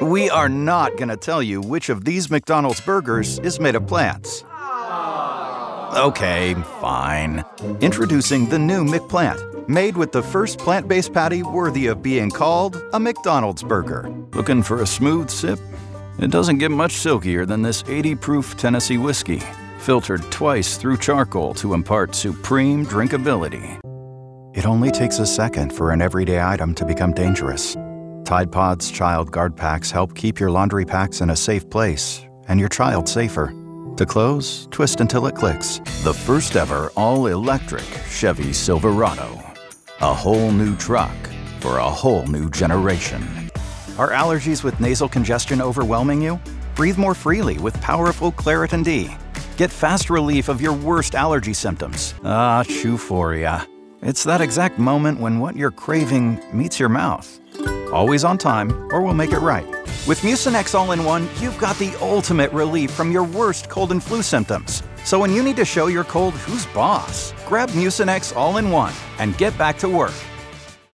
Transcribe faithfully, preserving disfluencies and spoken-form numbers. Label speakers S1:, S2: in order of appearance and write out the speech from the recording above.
S1: We are not going to tell you which of these McDonald's burgers is made of plants. Okay, fine. Introducing the new McPlant, made with the first plant-based patty worthy of being called a McDonald's burger. Looking for a smooth sip? It doesn't get much silkier than this eighty proof Tennessee whiskey, filtered twice through charcoal to impart supreme drinkability. It only takes a second for an everyday item to become dangerous. Tide Pods Child Guard Packs help keep your laundry packs in a safe place and your child safer. To close, twist until it clicks. The first ever all-electric Chevy Silverado. A whole new truck for a whole new generation. Are allergies with nasal congestion overwhelming you? Breathe more freely with powerful Claritin D. Get fast relief of your worst allergy symptoms. Ah, Chew-phoria. It's that exact moment when what you're craving meets your mouth. Always on time, or we'll make it right. With Mucinex All-in-One, you've got the ultimate relief from your worst cold and flu symptoms. So when you need to show your cold who's boss, grab Mucinex All-in-One and get back to work.